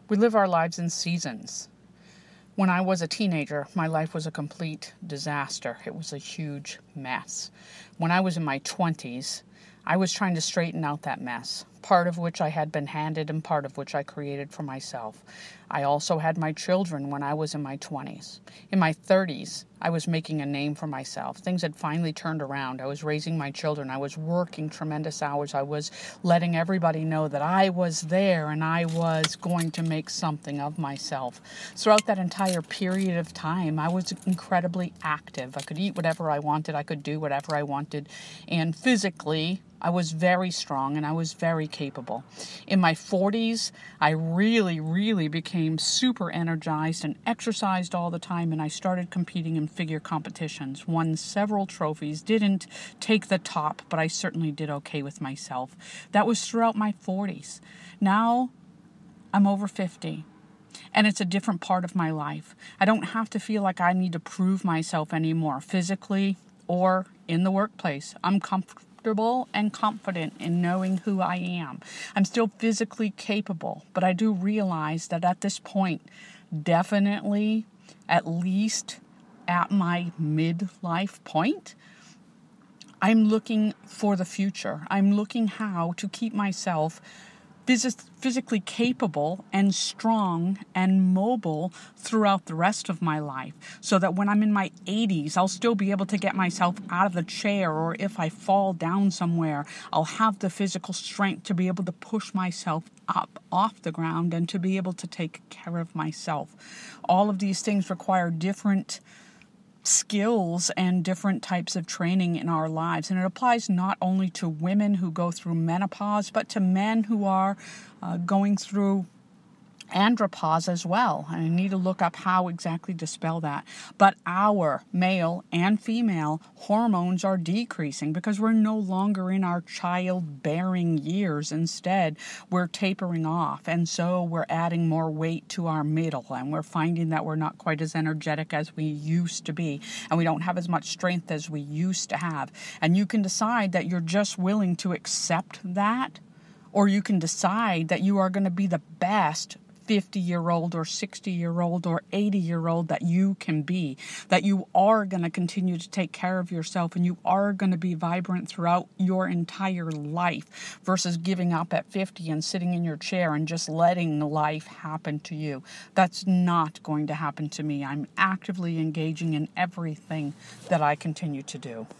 We live our lives in seasons. When I was a teenager, my life was a complete disaster. It was a huge mess. When I was in my 20s, I was trying to straighten out that mess, part of which I had been handed and part of which I created for myself. I also had my children when I was in my 20s. In my 30s, I was making a name for myself. Things had finally turned around. I was raising my children. I was working tremendous hours. I was letting everybody know that I was there and I was going to make something of myself. Throughout that entire period of time, I was incredibly active. I could eat whatever I wanted. I could do whatever I wanted. And physically, I was very strong and I was very capable. In my 40s, I really became super energized and exercised all the time, and I started competing in figure competitions. Won several trophies, didn't take the top, but I certainly did okay with myself. That was throughout my 40s. Now, I'm over 50. And it's a different part of my life. I don't have to feel like I need to prove myself anymore, physically or in the workplace. I'm comfortable and confident in knowing who I am. I'm still physically capable, but I do realize that at this point, definitely, at least at my midlife point, I'm looking for the future. I'm looking how to keep myself physically capable and strong and mobile throughout the rest of my life, so that when I'm in my 80s, I'll still be able to get myself out of the chair, or if I fall down somewhere, I'll have the physical strength to be able to push myself up off the ground and to be able to take care of myself. All of these things require different skills and different types of training in our lives. And it applies not only to women who go through menopause, but to men who are going through andropause as well. And I need to look up how exactly to spell that. But our male and female hormones are decreasing because we're no longer in our childbearing years. Instead, we're tapering off. And so we're adding more weight to our middle. And we're finding that we're not quite as energetic as we used to be. And we don't have as much strength as we used to have. And you can decide that you're just willing to accept that, or you can decide that you are going to be the best 50-year-old or 60-year-old or 80-year-old that you can be, that you are going to continue to take care of yourself and you are going to be vibrant throughout your entire life versus giving up at 50 and sitting in your chair and just letting life happen to you. That's not going to happen to me. I'm actively engaging in everything that I continue to do.